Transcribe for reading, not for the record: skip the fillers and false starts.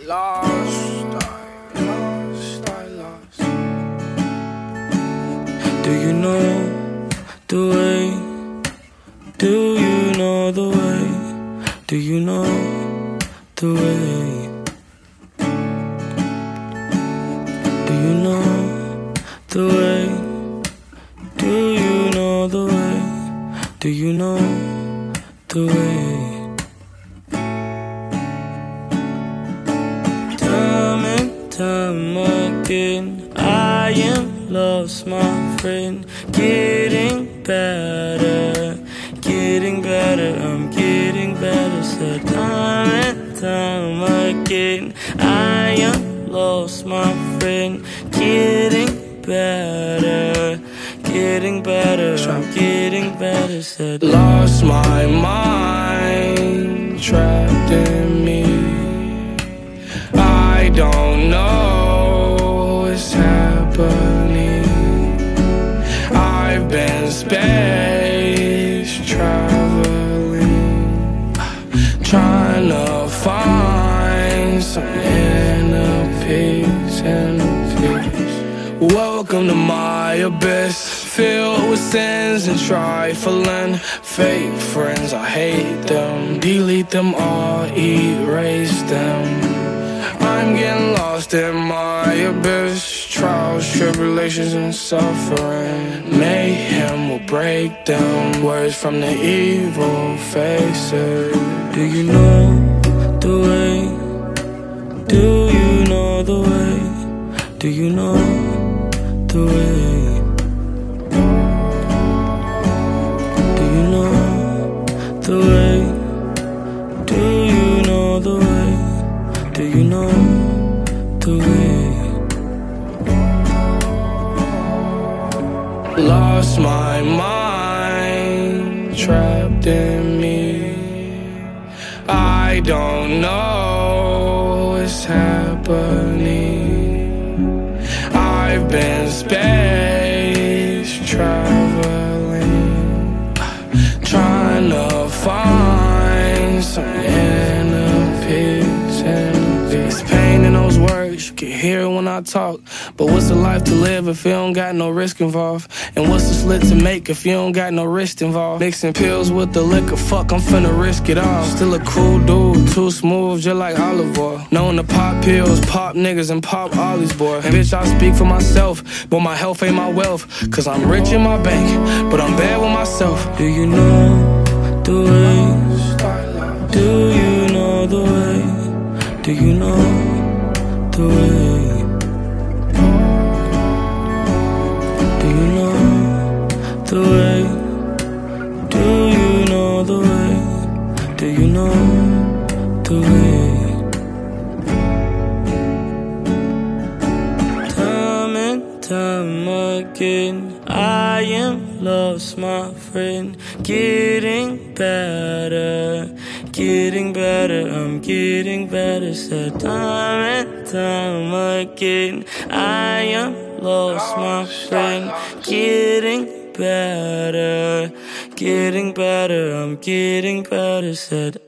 lost. Do you know the way? Do you know the way? Do you know the way? Do you know the way? Do you know the way? Do you know the way? Time and time again, I am lost, my friend. Getting better, I'm getting better. Said time and time again, I am lost, my friend. Getting better, I'm getting better. Said Lost my mind, trapped in me. I don't know what's happening. I've been space traveling, trying to find some inner peace. Welcome to my abyss, filled with sins and trifling. Fake friends, I hate them. Delete them all, erase them. I'm getting lost in my abyss. Trials, tribulations, and suffering. Mayhem will break down words from the evil faces. do you know the way? Do you know the way? Do you know the way? Do you know the way? Do you know the way? Do you know the way? Lost my mind, trapped in me. I don't know what's happening. I've been space traveling, trying to find some inner peace. There's pain in those words, you can hear it when I talk. But what's a life to live if you don't got no risk involved? And what's a slit to make if you don't got no wrist involved? Mixing pills with the liquor, fuck, I'm finna risk it all. Still a cool dude, too smooth, just like olive oil. Known to pop pills, pop niggas, and pop ollies, boy. And bitch, I speak for myself, but my health ain't my wealth. Cause I'm rich in my bank, but I'm bad with myself. Do you know the way? Do you know the way? Do you know the way? Do you know the way? Do you know the way? Do you know the way? Time and time again, I am lost, my friend. Getting better, I'm getting better. Said time and time again, I am lost, my friend. Getting better, I'm getting better. Said